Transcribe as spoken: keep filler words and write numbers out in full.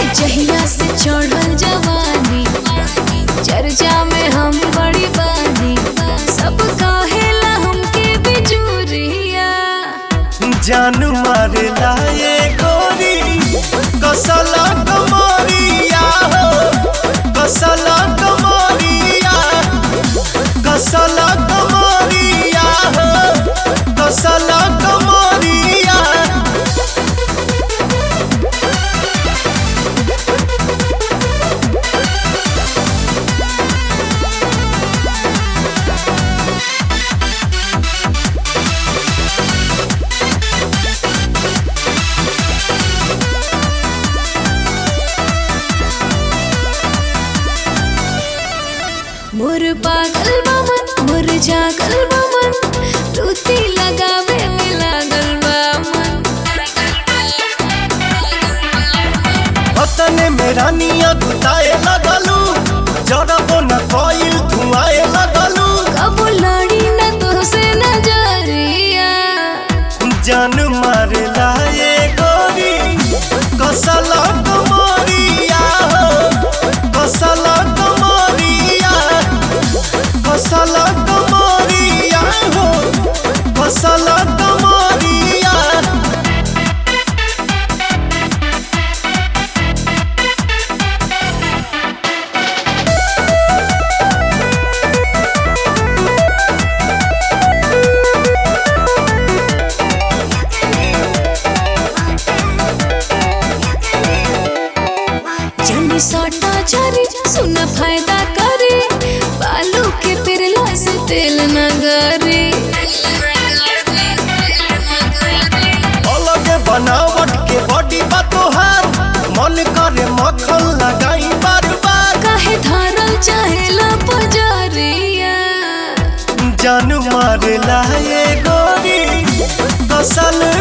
जहिया से चढ़ल जवानी चर्चा में हम बड़ी बानी सब कहेला हमके बिजुरिया जान मारेला ये गोरी कसला कमरिया हो कसला कमरिया कसला कमरिया हो कसला कमरिया मोर पागल बामन मोर जागल बामन तूती लगावे में लागल बामन वतने में रानिया गुताए लगलू जरबो न कोइल धुआए लगलू कब लड़ी न तो से नजरिया जान मारेला ये गोरी कसला कमरिया हो कसला कमरिया कसला कमरिया हो कसला कमरिया जनी सटा चरी सुना फायदा करे बालू के पिरला से तेल न गरे अलग बनावट के बॉडी बा तोहार मन करे मक्खन लगाई बार बार काहे धरल चाहेला पजरिया जान मारेला ये गोरी कसल